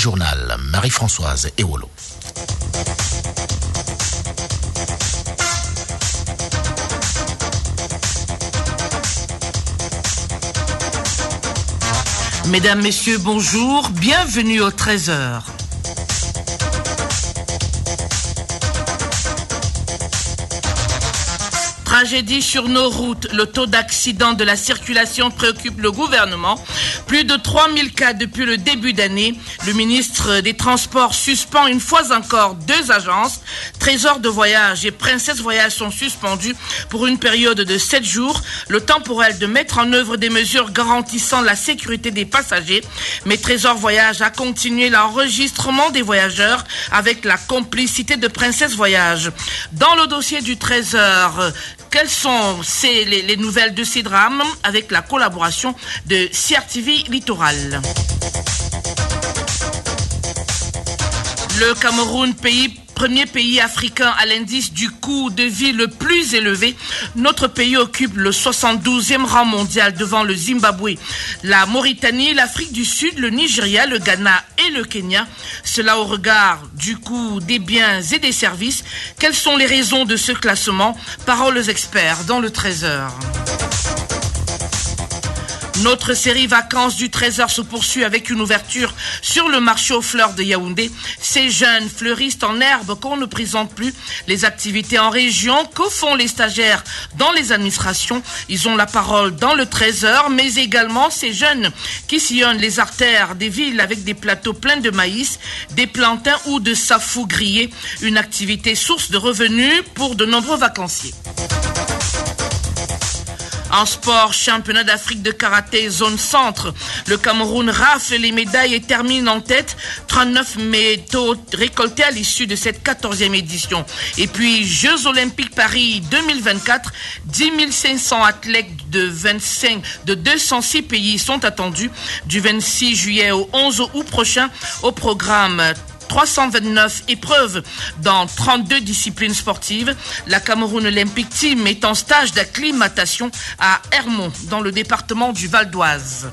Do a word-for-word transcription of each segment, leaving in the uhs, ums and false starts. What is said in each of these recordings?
journal, Marie-Françoise Ewolo. Mesdames, Messieurs, bonjour, bienvenue au treize heures. Tragédie sur nos routes. Le taux d'accident de la circulation préoccupe le gouvernement. Plus de trois mille cas depuis le début d'année. Le ministre des Transports suspend une fois encore deux agences. Trésor de Voyage et Princesse Voyage sont suspendus pour une période de sept jours. Le temps pour elles de mettre en œuvre des mesures garantissant la sécurité des passagers. Mais Trésor Voyage a continué l'enregistrement des voyageurs avec la complicité de Princesse Voyage. Dans le dossier du treize heures, quelles sont ces, les, les nouvelles de ces drames avec la collaboration de C R T V Littoral. Le Cameroun, pays premier pays africain à l'indice du coût de vie le plus élevé. Notre pays occupe le soixante-douzième rang mondial devant le Zimbabwe, la Mauritanie, l'Afrique du Sud, le Nigeria, le Ghana et le Kenya. Cela au regard du coût des biens et des services. Quelles sont les raisons de ce classement? Parole aux experts dans le treize heures. Notre série Vacances du treize heures se poursuit avec une ouverture sur le marché aux fleurs de Yaoundé. Ces jeunes fleuristes en herbe qu'on ne présente plus, les activités en région, que font les stagiaires dans les administrations. Ils ont la parole dans le treize heures, mais également ces jeunes qui sillonnent les artères des villes avec des plateaux pleins de maïs, des plantains ou de safou grillés. Une activité source de revenus pour de nombreux vacanciers. En sport, championnat d'Afrique de karaté, zone centre. Le Cameroun rafle les médailles et termine en tête. trente-neuf métaux récoltés à l'issue de cette quatorzième édition. Et puis, Jeux Olympiques Paris deux mille vingt-quatre, dix mille cinq cents athlètes de vingt-cinq, de deux cent six pays sont attendus du vingt-six juillet au onze août prochain au programme. trois cent vingt-neuf épreuves dans trente-deux disciplines sportives. La Cameroun Olympic Team est en stage d'acclimatation à Hermont, dans le département du Val d'Oise.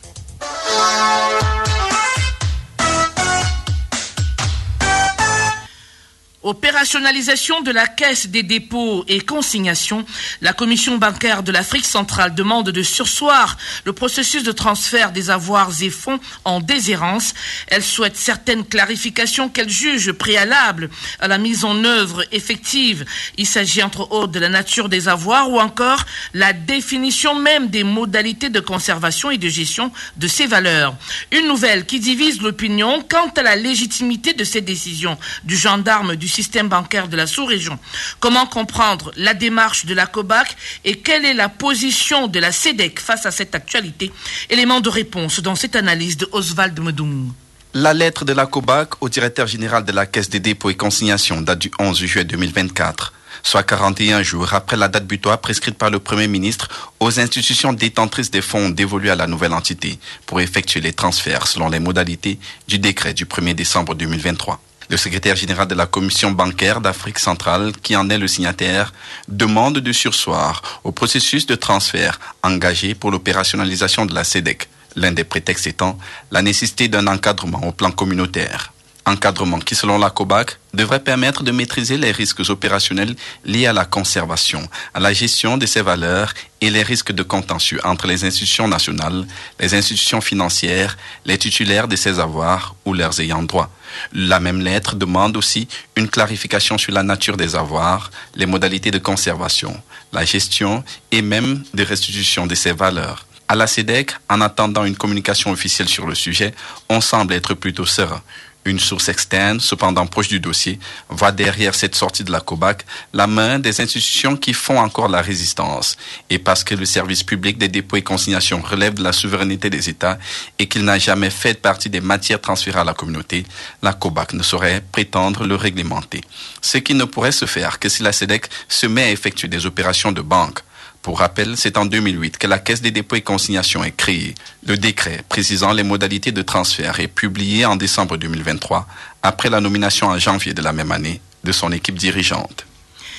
Opérationnalisation de la Caisse des dépôts et consignations. La Commission bancaire de l'Afrique centrale demande de surseoir le processus de transfert des avoirs et fonds en déshérence. Elle souhaite certaines clarifications qu'elle juge préalables à la mise en œuvre effective. Il s'agit entre autres de la nature des avoirs ou encore la définition même des modalités de conservation et de gestion de ces valeurs. Une nouvelle qui divise l'opinion quant à la légitimité de ces décisions du gendarme du système bancaire de la sous-région. Comment comprendre la démarche de la COBAC et quelle est la position de la SEDEC face à cette actualité? Élément de réponse dans cette analyse de Oswald Medoung. La lettre de la COBAC au directeur général de la Caisse des dépôts et consignations date du onze juillet deux mille vingt-quatre, soit quarante et un jours après la date butoir prescrite par le Premier ministre aux institutions détentrices des fonds dévolus à la nouvelle entité pour effectuer les transferts selon les modalités du décret du premier décembre deux mille vingt-trois. Le secrétaire général de la Commission bancaire d'Afrique centrale, qui en est le signataire, demande de surseoir au processus de transfert engagé pour l'opérationnalisation de la SEDEC, l'un des prétextes étant la nécessité d'un encadrement au plan communautaire. Encadrement qui, selon la COBAC, devrait permettre de maîtriser les risques opérationnels liés à la conservation, à la gestion de ces valeurs et les risques de contentieux entre les institutions nationales, les institutions financières, les titulaires de ces avoirs ou leurs ayants droit. La même lettre demande aussi une clarification sur la nature des avoirs, les modalités de conservation, la gestion et même de restitution de ces valeurs. À la SEDEC, en attendant une communication officielle sur le sujet, on semble être plutôt serein. Une source externe, cependant proche du dossier, voit derrière cette sortie de la COBAC la main des institutions qui font encore la résistance. Et parce que le service public des dépôts et consignations relève de la souveraineté des États et qu'il n'a jamais fait partie des matières transférées à la communauté, la COBAC ne saurait prétendre le réglementer. Ce qui ne pourrait se faire que si la SEDEC se met à effectuer des opérations de banque. Pour rappel, c'est en deux mille huit que la Caisse des dépôts et consignations est créée. Le décret précisant les modalités de transfert est publié en décembre deux mille vingt-trois, après la nomination en janvier de la même année de son équipe dirigeante.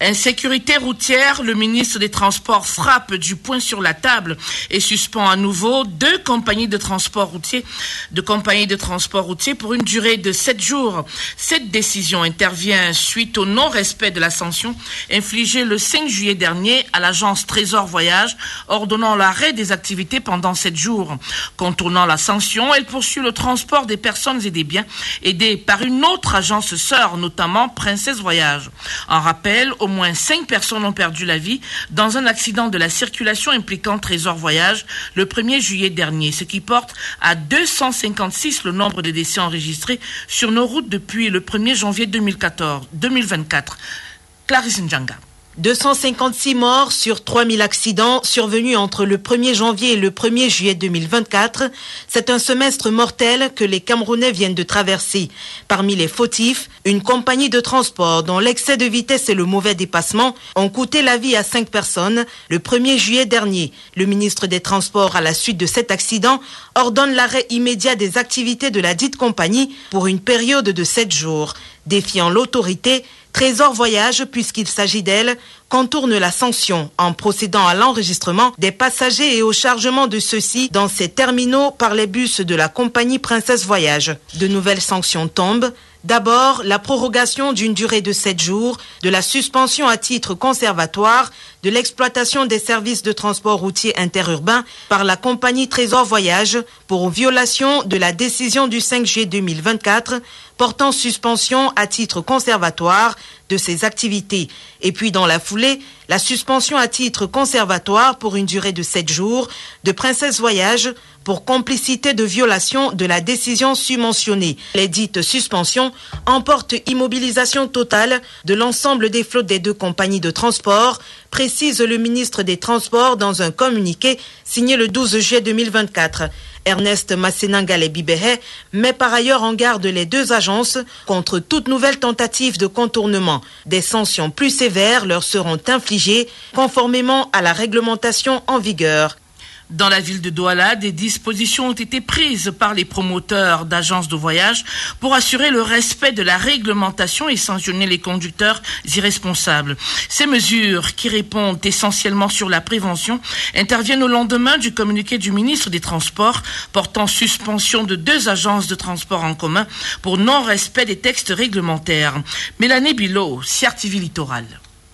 Insécurité routière, le ministre des Transports frappe du poing sur la table et suspend à nouveau deux compagnies de transport routier, de compagnies de transport routier pour une durée de sept jours. Cette décision intervient suite au non-respect de la sanction infligée le cinq juillet dernier à l'agence Trésor Voyage, ordonnant l'arrêt des activités pendant sept jours. Contournant la sanction, elle poursuit le transport des personnes et des biens aidés par une autre agence sœur, notamment Princesse Voyage. En rappel, au Au moins cinq personnes ont perdu la vie dans un accident de la circulation impliquant Trésor Voyage le premier juillet dernier, ce qui porte à deux cent cinquante-six le nombre de décès enregistrés sur nos routes depuis le premier janvier deux mille quatorze, deux mille vingt-quatre. Clarisse Ndjanga. deux cent cinquante-six morts sur trois mille accidents survenus entre le premier janvier et le premier juillet deux mille vingt-quatre. C'est un semestre mortel que les Camerounais viennent de traverser. Parmi les fautifs, une compagnie de transport dont l'excès de vitesse et le mauvais dépassement ont coûté la vie à cinq personnes le premier juillet dernier. Le ministre des Transports, à la suite de cet accident, ordonne l'arrêt immédiat des activités de la dite compagnie pour une période de sept jours. Défiant l'autorité, Trésor Voyage, puisqu'il s'agit d'elle, contourne la sanction en procédant à l'enregistrement des passagers et au chargement de ceux-ci dans ses terminaux par les bus de la compagnie Princesse Voyage. De nouvelles sanctions tombent. D'abord, la prorogation d'une durée de sept jours de la suspension à titre conservatoire de l'exploitation des services de transport routier interurbain par la compagnie Trésor Voyage pour violation de la décision du cinq juillet deux mille vingt-quatre portant suspension à titre conservatoire de ses activités. Et puis dans la foulée, la suspension à titre conservatoire pour une durée de sept jours de Princesse Voyage pour complicité de violation de la décision subventionnée. Les dites suspensions emportent immobilisation totale de l'ensemble des flottes des deux compagnies de transport, précise le ministre des Transports dans un communiqué signé le douze juillet deux mille vingt-quatre. Ernest Massenangale Bibehe met par ailleurs en garde les deux agences contre toute nouvelle tentative de contournement. Des sanctions plus sévères leur seront infligées conformément à la réglementation en vigueur. Dans la ville de Douala, des dispositions ont été prises par les promoteurs d'agences de voyage pour assurer le respect de la réglementation et sanctionner les conducteurs irresponsables. Ces mesures, qui répondent essentiellement sur la prévention, interviennent au lendemain du communiqué du ministre des Transports portant suspension de deux agences de transport en commun pour non-respect des textes réglementaires. Mélanie Bilot, C R T V Littoral.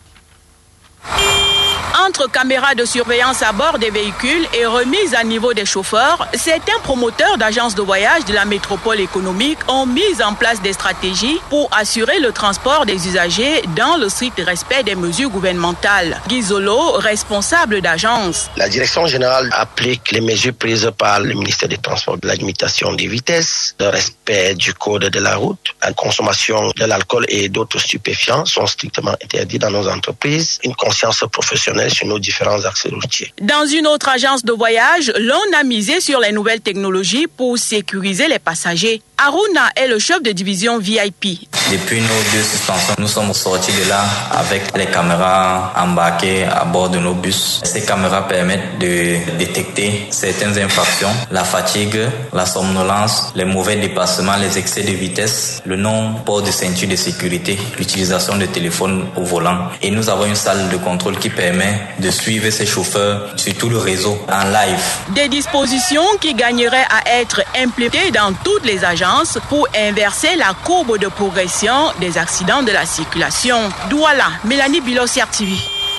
Entre caméras de surveillance à bord des véhicules et remise à niveau des chauffeurs, certains promoteurs d'agences de voyage de la métropole économique ont mis en place des stratégies pour assurer le transport des usagers dans le strict respect des mesures gouvernementales. Guy Zolo, responsable d'agence. La direction générale applique les mesures prises par le ministère des Transports, de la limitation des vitesses, le respect du code de la route, la consommation de l'alcool et d'autres stupéfiants sont strictement interdits dans nos entreprises, une conscience professionnelle sur nos différents axes routiers. Dans une autre agence de voyage, l'on a misé sur les nouvelles technologies pour sécuriser les passagers. Aruna est le chef de division V I P. Depuis nos deux suspensions, nous sommes sortis de là avec les caméras embarquées à bord de nos bus. Ces caméras permettent de détecter certaines infractions, la fatigue, la somnolence, les mauvais dépassements, les excès de vitesse, le non-port de ceinture de sécurité, l'utilisation de téléphone au volant. Et nous avons une salle de contrôle qui permet de suivre ces chauffeurs sur tout le réseau en live. Des dispositions qui gagneraient à être implémentées dans toutes les agences pour inverser la courbe de progression des accidents de la circulation. Douala, Mélanie Bilo, C R T V.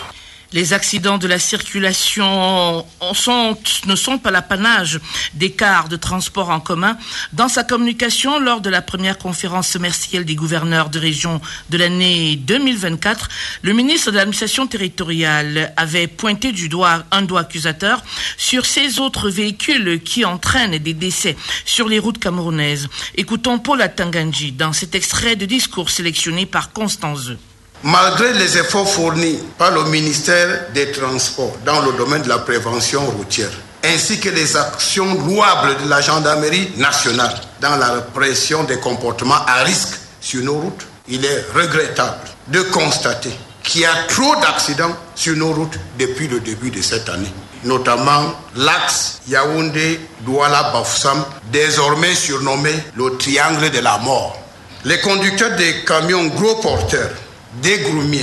Les accidents de la circulation sont, ne sont pas l'apanage des cars de transport en commun. Dans sa communication lors de la première conférence semestrielle des gouverneurs de région de l'année deux mille vingt-quatre, le ministre de l'administration territoriale avait pointé du doigt un doigt accusateur sur ces autres véhicules qui entraînent des décès sur les routes camerounaises. Écoutons Paul Atanganji dans cet extrait de discours sélectionné par Constance Zeu. Malgré les efforts fournis par le ministère des Transports dans le domaine de la prévention routière, ainsi que les actions louables de la gendarmerie nationale dans la répression des comportements à risque sur nos routes, il est regrettable de constater qu'il y a trop d'accidents sur nos routes depuis le début de cette année, notamment l'axe Yaoundé-Douala-Bafoussam, désormais surnommé le triangle de la mort. Les conducteurs des camions gros porteurs, des groumiers,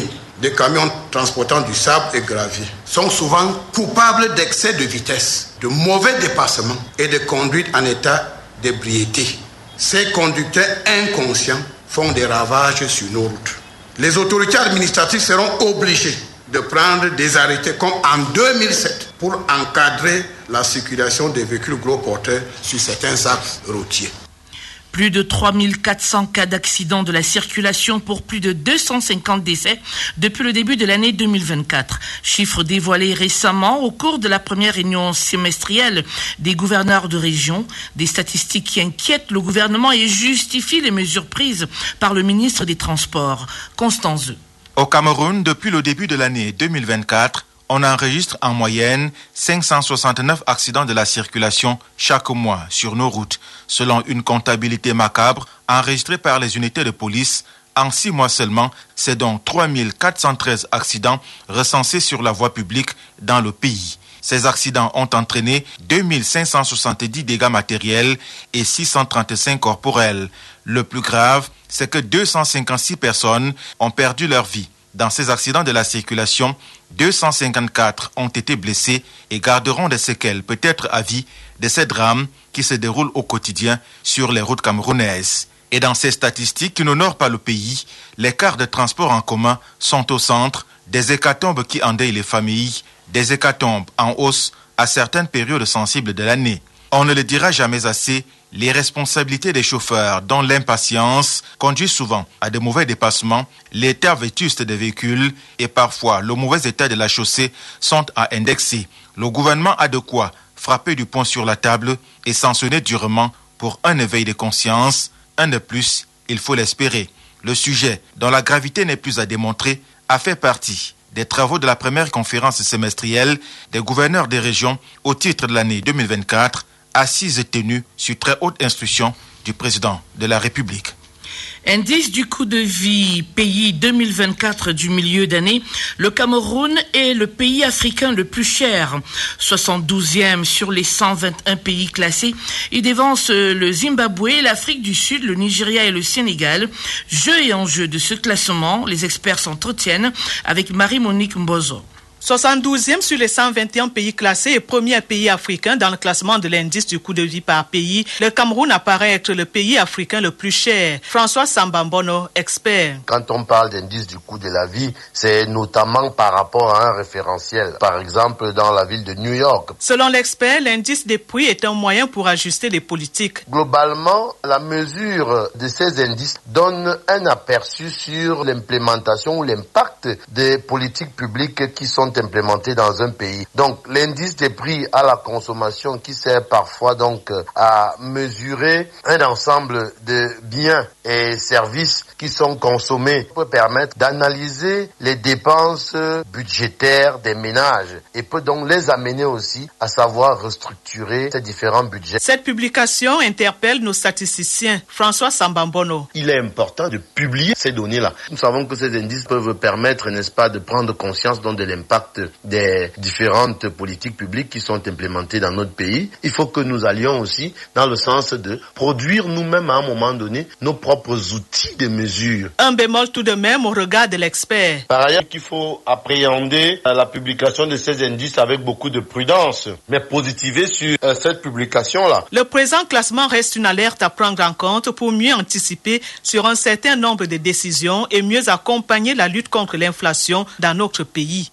des camions transportant du sable et gravier sont souvent coupables d'excès de vitesse, de mauvais dépassements et de conduite en état d'ébriété. Ces conducteurs inconscients font des ravages sur nos routes. Les autorités administratives seront obligées de prendre des arrêtés comme en deux mille sept pour encadrer la circulation des véhicules gros porteurs sur certains axes routiers. Plus de trois mille quatre cents cas d'accidents de la circulation pour plus de deux cent cinquante décès depuis le début de l'année deux mille vingt-quatre. Chiffre dévoilé récemment au cours de la première réunion semestrielle des gouverneurs de région. Des statistiques qui inquiètent le gouvernement et justifient les mesures prises par le ministre des Transports. Constance Zeu. Au Cameroun, depuis le début de l'année deux mille vingt-quatre, on enregistre en moyenne cinq cent soixante-neuf accidents de la circulation chaque mois sur nos routes, selon une comptabilité macabre enregistrée par les unités de police. En six mois seulement, c'est donc trois mille quatre cent treize accidents recensés sur la voie publique dans le pays. Ces accidents ont entraîné deux mille cinq cent soixante-dix dégâts matériels et six cent trente-cinq corporels. Le plus grave, c'est que deux cent cinquante-six personnes ont perdu leur vie. Dans ces accidents de la circulation, deux cent cinquante-quatre ont été blessés et garderont des séquelles, peut-être à vie, de ces drames qui se déroulent au quotidien sur les routes camerounaises. Et dans ces statistiques qui n'honorent pas le pays, les cars de transport en commun sont au centre des hécatombes qui endeuillent les familles, des hécatombes en hausse à certaines périodes sensibles de l'année. On ne le dira jamais assez, les responsabilités des chauffeurs, dont l'impatience conduit souvent à de mauvais dépassements, l'état vétuste des véhicules et parfois le mauvais état de la chaussée sont à indexer. Le gouvernement a de quoi frapper du poing sur la table et sanctionner durement pour un éveil de conscience. Un de plus, il faut l'espérer. Le sujet, dont la gravité n'est plus à démontrer, a fait partie des travaux de la première conférence semestrielle des gouverneurs des régions au titre de l'année deux mille vingt-quatre, assise et tenue sur très haute instruction du président de la République. Indice du coût de vie pays deux mille vingt-quatre du milieu d'année, le Cameroun est le pays africain le plus cher. soixante-douzième sur les cent vingt et un pays classés. Il dévance le Zimbabwe, l'Afrique du Sud, le Nigeria et le Sénégal. Jeu et enjeu de ce classement, les experts s'entretiennent avec Marie-Monique Mbozo. soixante-douzième sur les cent vingt et un pays classés et premier pays africain dans le classement de l'indice du coût de vie par pays, le Cameroun apparaît être le pays africain le plus cher. François Sambambono, expert. Quand on parle d'indice du coût de la vie, c'est notamment par rapport à un référentiel. Par exemple, dans la ville de New York. Selon l'expert, l'indice des prix est un moyen pour ajuster les politiques. Globalement, la mesure de ces indices donne un aperçu sur l'implémentation ou l'impact des politiques publiques qui sont implémentés dans un pays. Donc l'indice des prix à la consommation qui sert parfois donc à mesurer un ensemble de biens et services qui sont consommés peut permettre d'analyser les dépenses budgétaires des ménages et peut donc les amener aussi à savoir restructurer ces différents budgets. Cette publication interpelle nos statisticiens. François Sambambono. Il est important de publier ces données-là. Nous savons que ces indices peuvent permettre, n'est-ce pas, de prendre conscience donc de l'impact des différentes politiques publiques qui sont implémentées dans notre pays. Il faut que nous allions aussi dans le sens de produire nous-mêmes à un moment donné nos propres outils de mesure. Un bémol tout de même au regard de l'expert. Par ailleurs, qu'il faut appréhender la publication de ces indices avec beaucoup de prudence, mais positiver sur euh, cette publication-là. Le présent classement reste une alerte à prendre en compte pour mieux anticiper sur un certain nombre de décisions et mieux accompagner la lutte contre l'inflation dans notre pays.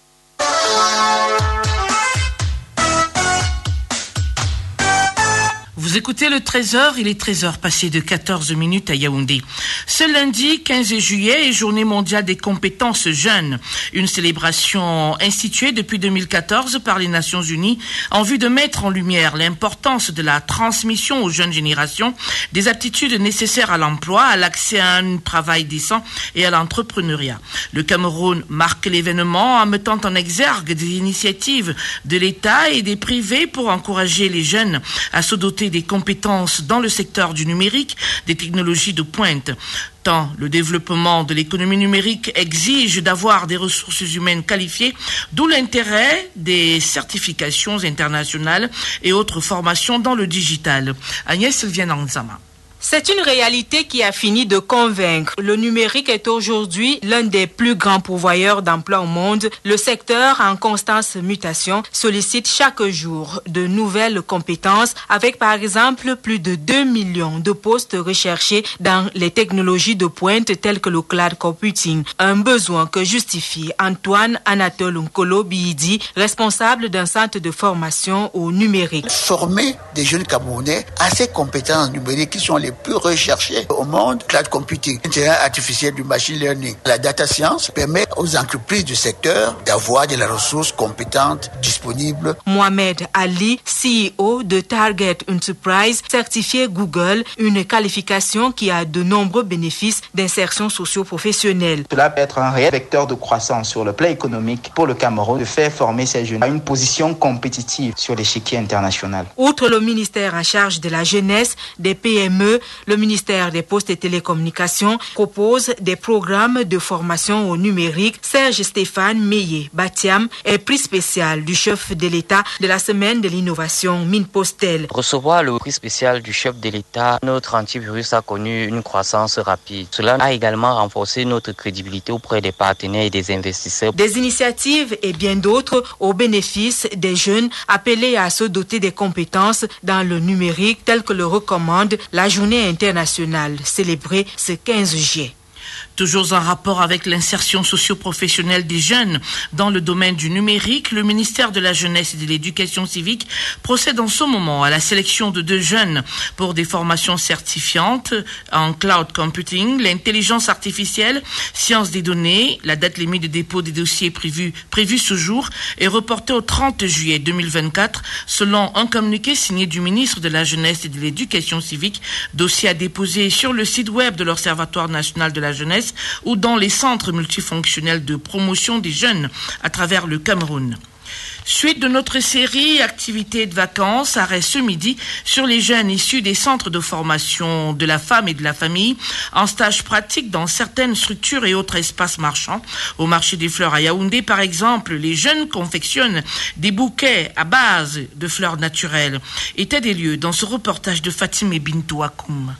Vous écoutez le treize heures, il est treize heures passées de quatorze minutes à Yaoundé. Ce lundi quinze juillet est journée mondiale des compétences jeunes, une célébration instituée depuis deux mille quatorze par les Nations Unies en vue de mettre en lumière l'importance de la transmission aux jeunes générations des aptitudes nécessaires à l'emploi, à l'accès à un travail décent et à l'entrepreneuriat. Le Cameroun marque l'événement en mettant en exergue des initiatives de l'État et des privés pour encourager les jeunes à se doter des compétences dans le secteur du numérique, des technologies de pointe. Tant le développement de l'économie numérique exige d'avoir des ressources humaines qualifiées, d'où l'intérêt des certifications internationales et autres formations dans le digital. Agnès Sylviane Anzama. C'est une réalité qui a fini de convaincre. Le numérique est aujourd'hui l'un des plus grands pourvoyeurs d'emplois au monde. Le secteur, en constante mutation, sollicite chaque jour de nouvelles compétences avec par exemple plus de deux millions de postes recherchés dans les technologies de pointe telles que le cloud computing. Un besoin que justifie Antoine Anatole Nkolo Bidi, responsable d'un centre de formation au numérique. Former des jeunes Camerounais à ces compétences numériques qui sont les plus recherchés au monde, cloud computing, l'intelligence artificielle, du machine learning. La data science permet aux entreprises du secteur d'avoir de la ressource compétente disponible. Mohamed Ali, C E O de Target Enterprise, certifié Google, une qualification qui a de nombreux bénéfices d'insertion socio-professionnelle. Cela peut être un réel vecteur de croissance sur le plan économique pour le Cameroun, de faire former ces jeunes à une position compétitive sur l'échiquier international. Outre le ministère en charge de la jeunesse, des P M E, le ministère des Postes et Télécommunications propose des programmes de formation au numérique. Serge Stéphane Meillet Batiam est prix spécial du chef de l'État de la semaine de l'innovation mine Postel. Recevoir le prix spécial du chef de l'État, notre antivirus a connu une croissance rapide. Cela a également renforcé notre crédibilité auprès des partenaires et des investisseurs. Des initiatives et bien d'autres au bénéfice des jeunes appelés à se doter des compétences dans le numérique telles que le recommande la journée internationale célébrée ce quinze juillet. Toujours en rapport avec l'insertion socio-professionnelle des jeunes dans le domaine du numérique, le ministère de la Jeunesse et de l'Éducation civique procède en ce moment à la sélection de deux jeunes pour des formations certifiantes en cloud computing, l'intelligence artificielle, sciences des données. La date limite de dépôt des dossiers prévue prévue ce jour est reportée au trente juillet deux mille vingt-quatre selon un communiqué signé du ministre de la Jeunesse et de l'Éducation civique. Dossier à déposer sur le site web de l'Observatoire national de la jeunesse ou dans les centres multifonctionnels de promotion des jeunes à travers le Cameroun. Suite de notre série Activités de vacances, arrêt ce midi sur les jeunes issus des centres de formation de la femme et de la famille en stage pratique dans certaines structures et autres espaces marchands. Au marché des fleurs à Yaoundé, par exemple, les jeunes confectionnent des bouquets à base de fleurs naturelles. État des lieux dans ce reportage de Fatimé Bintou Akoum.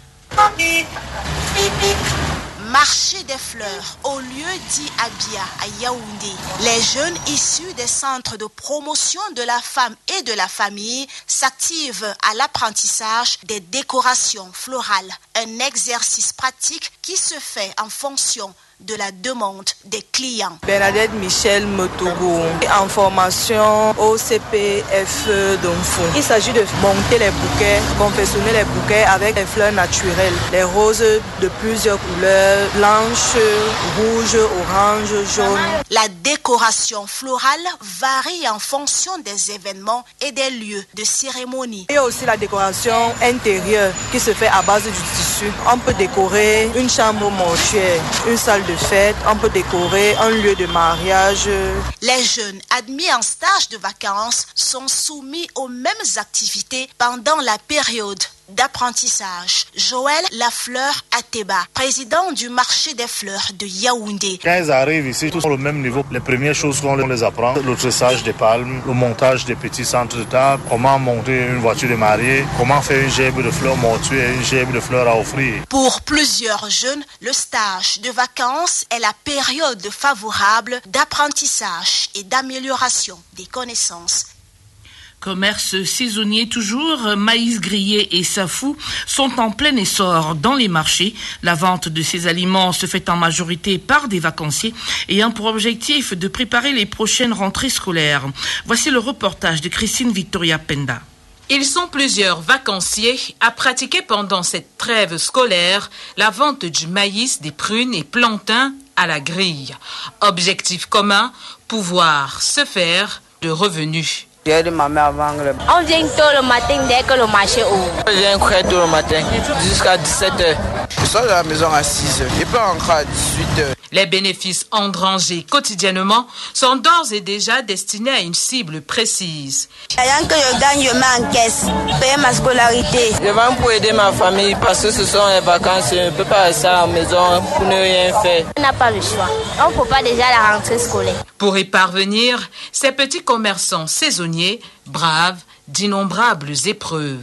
Marché des fleurs, au lieu dit Abia à Yaoundé. Les jeunes issus des centres de promotion de la femme et de la famille s'activent à l'apprentissage des décorations florales. Un exercice pratique qui se fait en fonction de la demande des clients. Bernadette Michel Motogo, en formation au C P F d'Onfou. Il s'agit de monter les bouquets, confectionner les bouquets avec des fleurs naturelles, les roses de plusieurs couleurs, blanches, rouges, oranges, jaunes. La décoration florale varie en fonction des événements et des lieux de cérémonie. Il y a aussi la décoration intérieure qui se fait à base du tissu. On peut décorer une chambre mortuaire, une salle de fête, on peut décorer un lieu de mariage. Les jeunes admis en stage de vacances sont soumis aux mêmes activités pendant la période d'apprentissage. Joël Lafleur Ateba, président du marché des fleurs de Yaoundé. Quand ils arrivent ici, tous sont au même niveau. Les premières choses qu'on les apprend, le tressage des palmes, le montage des petits centres de table, comment monter une voiture de mariée, comment faire une gerbe de fleurs mortues et une gerbe de fleurs à offrir. Pour plusieurs jeunes, le stage de vacances est la période favorable d'apprentissage et d'amélioration des connaissances. Commerce saisonnier toujours, maïs grillé et safou sont en plein essor dans les marchés. La vente de ces aliments se fait en majorité par des vacanciers ayant pour objectif de préparer les prochaines rentrées scolaires. Voici le reportage de Christine Victoria Penda. Ils sont plusieurs vacanciers à pratiquer pendant cette trêve scolaire la vente du maïs, des prunes et plantains à la grille. Objectif commun, pouvoir se faire de revenus. J'ai de ma mère avant le... On vient tôt le matin dès que le marché ouvre. Je viens très tôt le matin, jusqu'à dix-sept heures. Je sors de la maison à six heures. Je peux rentrer à dix-huit heures. Les bénéfices engrangés quotidiennement sont d'ores et déjà destinés à une cible précise. Rien que je gagne, je mets en caisse, payer ma scolarité. Je vends pour aider ma famille parce que ce sont les vacances. Je ne peux pas rester à la maison pour ne rien faire. On n'a pas le choix. On ne peut pas déjà la rentrée scolaire. Pour y parvenir, ces petits commerçants saisonniers bravent d'innombrables épreuves.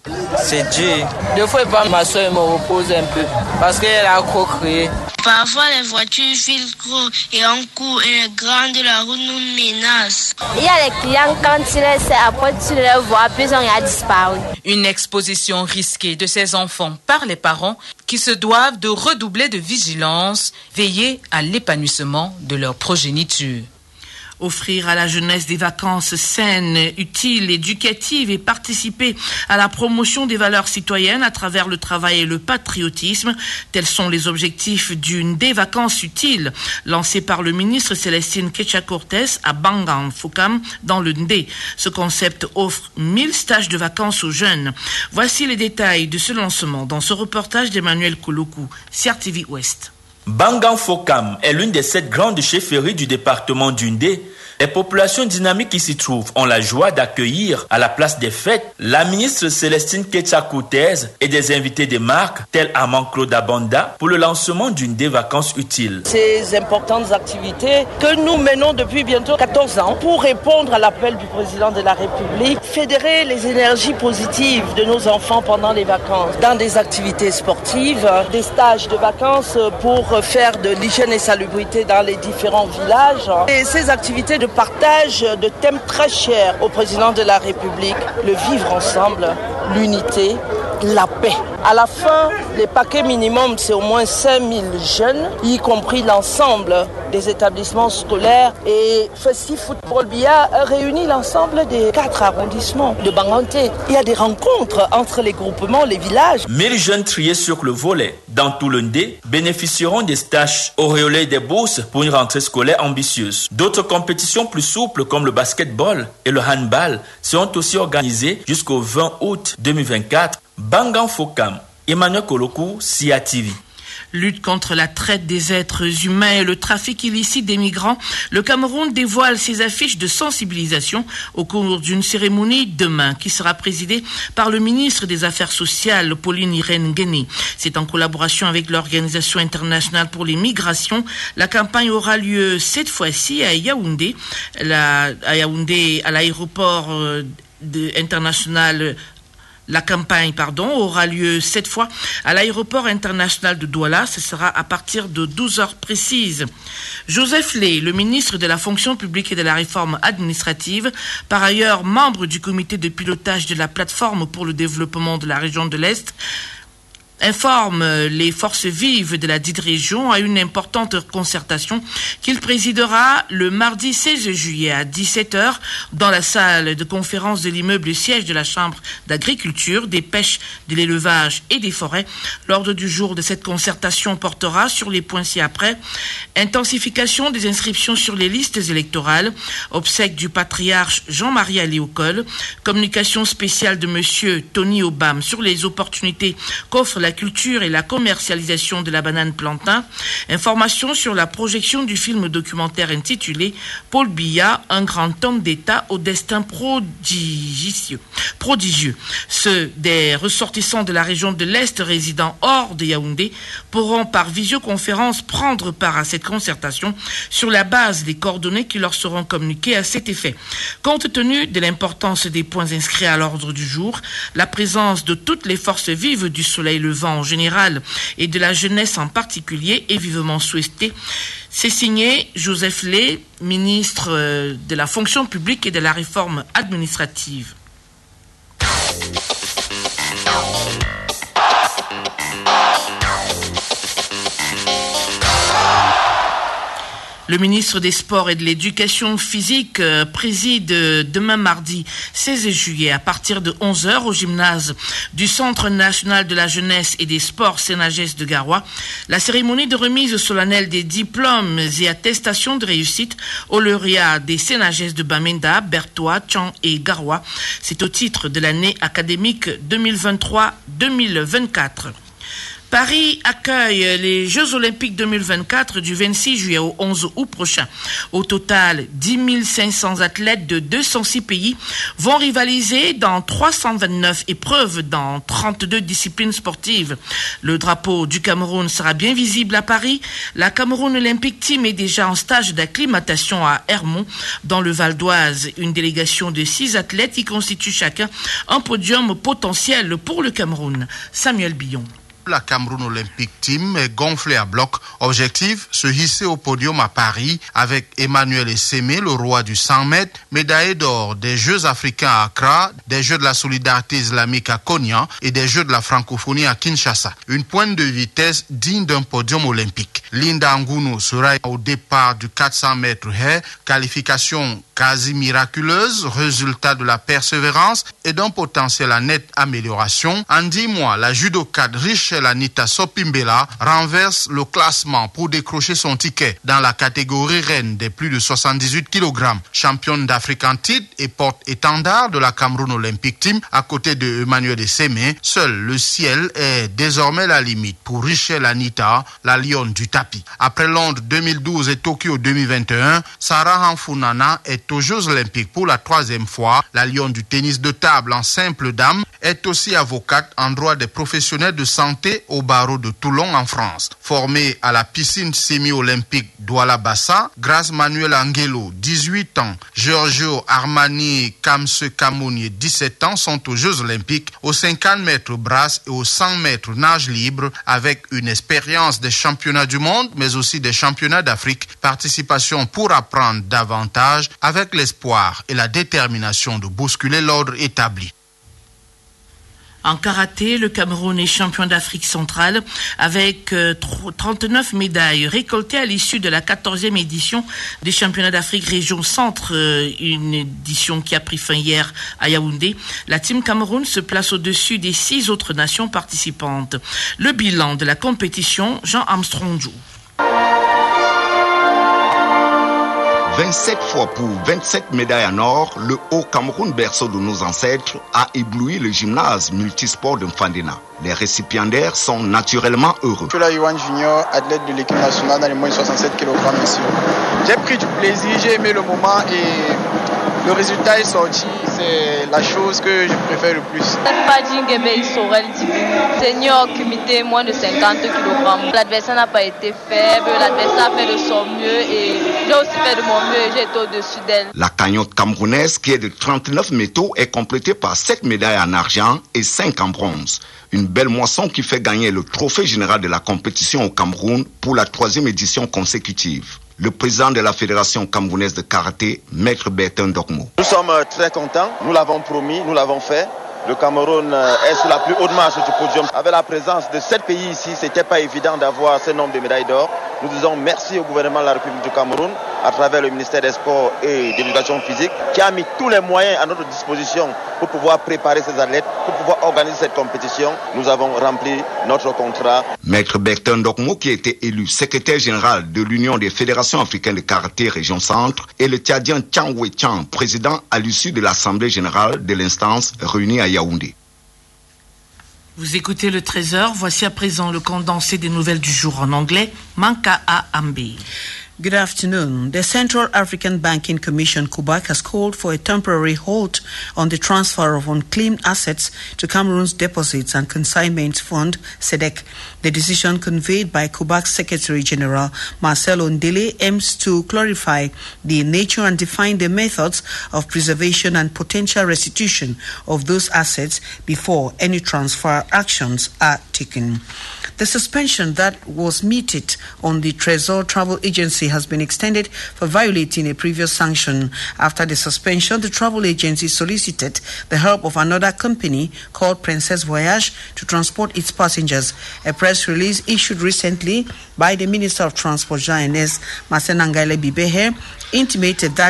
C'est dur. Deux fois, ma soeur me repose un peu parce qu'elle a trop crié. Parfois, les voitures filent trop et on court et les grands de la route nous menacent. Il y a les clients, quand tu les sais, après tu les vois, puis on a disparu. Une exposition risquée de ces enfants par les parents qui se doivent de redoubler de vigilance, veiller à l'épanouissement de leur progéniture. Offrir à la jeunesse des vacances saines, utiles, éducatives et participer à la promotion des valeurs citoyennes à travers le travail et le patriotisme, tels sont les objectifs d'une des vacances utiles lancée par le ministre Célestine Ketcha-Cortez à Bangan Fokam dans le Ndé. Ce concept offre mille stages de vacances aux jeunes. Voici les détails de ce lancement dans ce reportage d'Emmanuel Koloku, C R T V Ouest. Bangan Fokam est l'une des sept grandes chefferies du département du Ndé. Les populations dynamiques qui s'y trouvent ont la joie d'accueillir à la place des fêtes la ministre Célestine Ketcha-Cortez et des invités des marques tels Amand Claude Abanda pour le lancement d'une des vacances utiles. Ces importantes activités que nous menons depuis bientôt quatorze ans pour répondre à l'appel du président de la République, fédérer les énergies positives de nos enfants pendant les vacances dans des activités sportives, des stages de vacances pour faire de l'hygiène et salubrité dans les différents villages et ces activités de partage de thèmes très chers au président de la République, le vivre ensemble, l'unité, la paix. À la fin, les paquets minimum, c'est au moins cinq mille jeunes, y compris l'ensemble des établissements scolaires. Et Festif Football Bia réunit l'ensemble des quatre arrondissements de Banganté. Il y a des rencontres entre les groupements, les villages. mille jeunes triés sur le volet dans tout le Ndé bénéficieront des stages auréolés des bourses pour une rentrée scolaire ambitieuse. D'autres compétitions plus souples comme le basketball et le handball seront aussi organisées jusqu'au vingt août deux mille vingt-quatre. Bangan Fokam, Emmanuel Koloku, C A T V. Lutte contre la traite des êtres humains et le trafic illicite des migrants, le Cameroun dévoile ses affiches de sensibilisation au cours d'une cérémonie demain qui sera présidée par le ministre des Affaires sociales, Pauline Irène Guéné. C'est en collaboration avec l'Organisation internationale pour les migrations. La campagne aura lieu cette fois-ci à Yaoundé, la, à Yaoundé, à l'aéroport euh, de, international La campagne, pardon, aura lieu cette fois à l'aéroport international de Douala. Ce sera à partir de douze heures précises. Joseph Lay, le ministre de la fonction publique et de la réforme administrative, par ailleurs membre du comité de pilotage de la plateforme pour le développement de la région de l'Est, informe les forces vives de la dite région à une importante concertation qu'il présidera le mardi seize juillet à dix-sept heures dans la salle de conférence de l'immeuble siège de la Chambre d'agriculture, des pêches, de l'élevage et des forêts. L'ordre du jour de cette concertation portera sur les points ci-après: intensification des inscriptions sur les listes électorales, obsèques du patriarche Jean-Marie Aléocole, communication spéciale de monsieur Tony Obam sur les opportunités qu'offre la culture et la commercialisation de la banane plantain, information sur la projection du film documentaire intitulé Paul Biya, un grand homme d'État au destin prodigieux. prodigieux. Ceux des ressortissants de la région de l'Est résidant hors de Yaoundé pourront par visioconférence prendre part à cette concertation sur la base des coordonnées qui leur seront communiquées à cet effet. Compte tenu de l'importance des points inscrits à l'ordre du jour, la présence de toutes les forces vives du soleil levant en général et de la jeunesse en particulier est vivement souhaitée. C'est signé Joseph Lay, ministre de la fonction publique et de la réforme administrative. Le ministre des Sports et de l'Éducation physique euh, préside euh, demain mardi seize juillet à partir de onze heures au gymnase du Centre national de la jeunesse et des sports Sénagès de Garoua la cérémonie de remise solennelle des diplômes et attestations de réussite aux lauréats des Sénagès de Bamenda, Bertois, Tchang et Garoua. C'est au titre de l'année académique deux mille vingt-trois deux mille vingt-quatre. Paris accueille les Jeux Olympiques deux mille vingt-quatre du vingt-six juillet au onze août prochain. Au total, dix mille cinq cents athlètes de deux cent six pays vont rivaliser dans trois cent vingt-neuf épreuves dans trente-deux disciplines sportives. Le drapeau du Cameroun sera bien visible à Paris. La Cameroun Olympic Team est déjà en stage d'acclimatation à Hermont, dans le Val d'Oise. Une délégation de six athlètes qui constituent chacun un podium potentiel pour le Cameroun. Samuel Billon. La Cameroun Olympic Team est gonflée à bloc. Objectif, se hisser au podium à Paris avec Emmanuel Essémé, le roi du cent mètres, médaillé d'or des Jeux africains à Accra, des Jeux de la solidarité islamique à Konya et des Jeux de la francophonie à Kinshasa. Une pointe de vitesse digne d'un podium olympique. Linda Ngounou sera au départ du quatre cents mètres haies, qualification quasi miraculeuse, résultat de la persévérance et d'un potentiel à nette amélioration. En dix mois, la judokate Richelle Anita Sopimbela renverse le classement pour décrocher son ticket dans la catégorie reine des plus de soixante-dix-huit kilogrammes. Championne d'Afrique en titre et porte-étendard de la Cameroun Olympic Team à côté de Emmanuel Essémé, seul le ciel est désormais la limite pour Richelle Anita, la lionne du tapis. Après Londres deux mille douze et Tokyo deux mille vingt et un, Sarah Hanfunana est aux Jeux Olympiques pour la troisième fois. La lionne du tennis de table en simple dame est aussi avocate en droit des professionnels de santé au barreau de Toulon en France. Formée à la piscine semi-olympique Douala Bassa, Grace Manuel Angelo, dix-huit ans, Giorgio Armani Kamse Kamouni, dix-sept ans, sont aux Jeux Olympiques aux cinquante mètres brasse et aux cent mètres nage libre avec une expérience des championnats du monde mais aussi des championnats d'Afrique. Participation pour apprendre davantage avec l'espoir et la détermination de bousculer l'ordre établi. En karaté, le Cameroun est champion d'Afrique centrale avec euh, trente-neuf médailles récoltées à l'issue de la quatorzième édition des championnats d'Afrique région centre, euh, une édition qui a pris fin hier à Yaoundé. La team Cameroun se place au-dessus des six autres nations participantes. Le bilan de la compétition, Jean Armstrong joue. vingt-sept fois pour vingt-sept médailles en or, le Haut-Cameroun, berceau de nos ancêtres, a ébloui le gymnase multisport de Mfandena. Les récipiendaires sont naturellement heureux. Chola Yohan Junior, athlète de l'équipe nationale dans les moins de soixante-sept kilogrammes ici. J'ai pris du plaisir, j'ai aimé le moment et le résultat est sorti. C'est la chose que je préfère le plus. Senior comité moins de cinquante kilogrammes. L'adversaire n'a pas été faible, l'adversaire a fait de son mieux et j'ai aussi fait de mon mieux et j'ai été au-dessus d'elle. La cagnotte camerounaise qui est de trente-neuf métaux est complétée par sept médailles en argent et cinq en bronze. Une belle moisson qui fait gagner le trophée général de la compétition au Cameroun pour la troisième édition consécutive. Le président de la Fédération camerounaise de karaté, Maître Bertin Dokmo. Nous sommes très contents, nous l'avons promis, nous l'avons fait. Le Cameroun est sur la plus haute marche du podium. Avec la présence de sept pays ici, ce n'était pas évident d'avoir ce nombre de médailles d'or. Nous disons merci au gouvernement de la République du Cameroun, à travers le ministère des Sports et de l'Éducation physique, qui a mis tous les moyens à notre disposition pour pouvoir préparer ces athlètes, pour pouvoir organiser cette compétition. Nous avons rempli notre contrat. Maître Bertin Dokmo, qui a été élu secrétaire général de l'Union des fédérations africaines de karaté région centre, et le Tchadien Tchang Wei Tchang, président à l'issue de l'Assemblée générale de l'instance réunie à Yaoundé. Vous écoutez le treize heures, voici à présent le condensé des nouvelles du jour en anglais, Manka A. Ambi. Good afternoon. The Central African Banking Commission, C U B A C, has called for a temporary halt on the transfer of unclaimed assets to Cameroon's Deposits and Consignment Fund, C E D E C. The decision conveyed by C U B A C Secretary General Marcel Ondele aims to clarify the nature and define the methods of preservation and potential restitution of those assets before any transfer actions are taken. The suspension that was meted on the Trésor Travel Agency has been extended for violating a previous sanction. After the suspension, the travel agency solicited the help of another company called Princess Voyage to transport its passengers. A press release issued recently by the Minister of Transport, Jean Enes Masenangale Bibehe, intimated that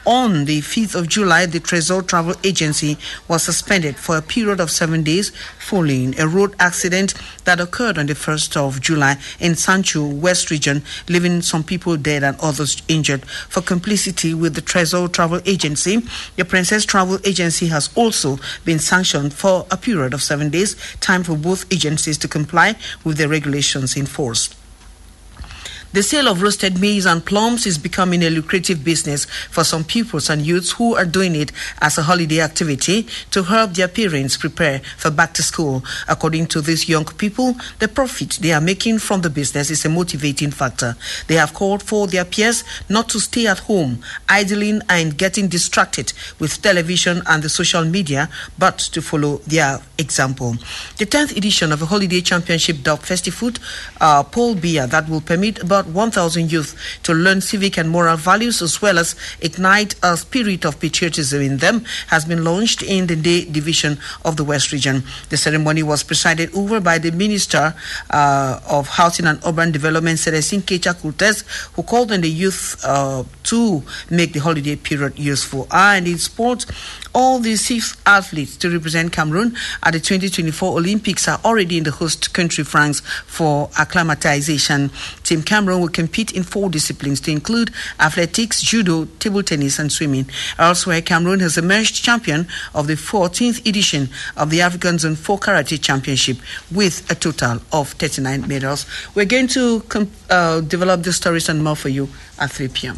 On the fifth of July, the Trésor Travel Agency was suspended for a period of seven days following a road accident that occurred on the first of July in Sancho, West Region, leaving some people dead and others injured. For complicity with the Trésor Travel Agency, the Princess Travel Agency has also been sanctioned for a period of seven days, time for both agencies to comply with the regulations in force. The sale of roasted maize and plums is becoming a lucrative business for some pupils and youths who are doing it as a holiday activity to help their parents prepare for back to school. According to these young people, the profit they are making from the business is a motivating factor. They have called for their peers not to stay at home, idling and getting distracted with television and the social media, but to follow their example. The tenth edition of a holiday championship dubbed Festifood uh, Paul Biya that will permit about one thousand youth to learn civic and moral values as well as ignite a spirit of patriotism in them has been launched in the Day Division of the West Region. The ceremony was presided over by the Minister uh, of Housing and Urban Development, Celestine Kecha Cortez, who called on the youth uh, to make the holiday period useful. And in sports, all the six athletes to represent Cameroon at the twenty twenty-four Olympics are already in the host country France for acclimatization. Team Cameroon will compete in four disciplines to include athletics, judo, table tennis and swimming. Elsewhere, Cameroon has emerged champion of the fourteenth edition of the African Zone four Karate Championship with a total of thirty-nine medals. We're going to uh, develop the stories and more for you at three p.m.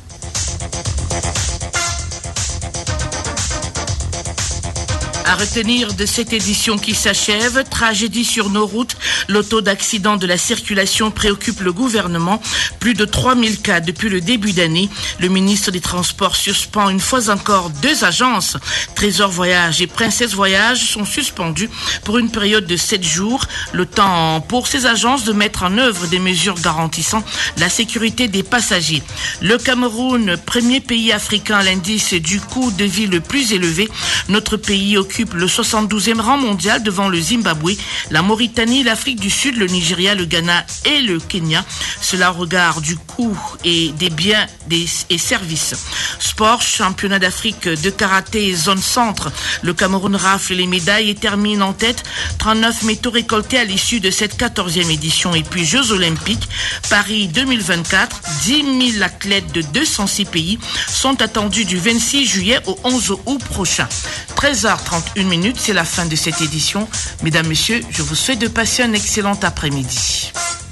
À retenir de cette édition qui s'achève, tragédie sur nos routes, le taux d'accident de la circulation préoccupe le gouvernement. Plus de trois mille cas depuis le début d'année. Le ministre des Transports suspend une fois encore deux agences. Trésor Voyage et Princesse Voyage sont suspendues pour une période de sept jours. Le temps pour ces agences de mettre en œuvre des mesures garantissant la sécurité des passagers. Le Cameroun, premier pays africain à l'indice du coût de vie le plus élevé. Notre pays occupe le soixante-douzième rang mondial devant le Zimbabwe, la Mauritanie, l'Afrique du Sud, le Nigeria, le Ghana et le Kenya. Cela au regard du coût et des biens des, et services. Sport, championnat d'Afrique de karaté zone centre. Le Cameroun rafle les médailles et termine en tête. trente-neuf métaux récoltés à l'issue de cette quatorzième édition. Et puis Jeux Olympiques, Paris deux mille vingt-quatre, dix mille athlètes de deux cent six pays sont attendus du vingt-six juillet au onze août prochain. treize heures trente-et-une minutes, c'est la fin de cette édition. Mesdames, Messieurs, je vous souhaite de passer un excellent après-midi.